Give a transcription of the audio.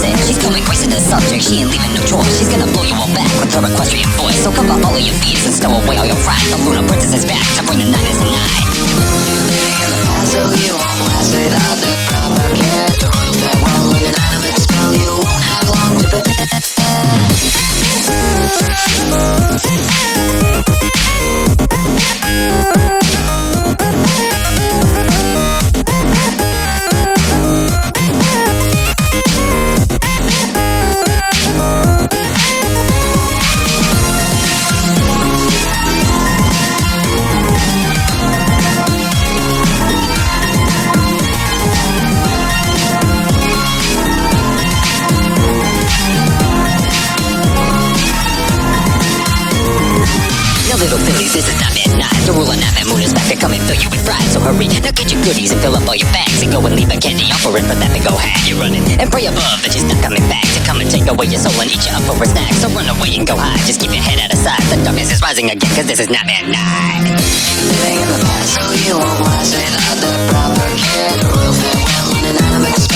it. She's coming crazy to the subject, she ain't leaving no choice. She's gonna blow you all back with her equestrian voice. So cover all of your fears and stow away all your pride. The Luna Princess is back to bring the night as a night. So you won't last without the proper care. The royal farewell and an animate spell. You won't have long to prepare. Little fillies, this is not midnight. The rule of Nightmare Moon is back to come and fill you with pride. So hurry, now get your goodies and fill up all your bags. And go and leave a candy offering for that big old hat you're running. And pray above that she's not coming back to come and take away your soul and eat you up for a snack. So run away and go hide, just keep your head out of sight. The darkness is rising again, cause this is not midnight. Living in the past, so you won't last without the proper care. The royal farewell and an animate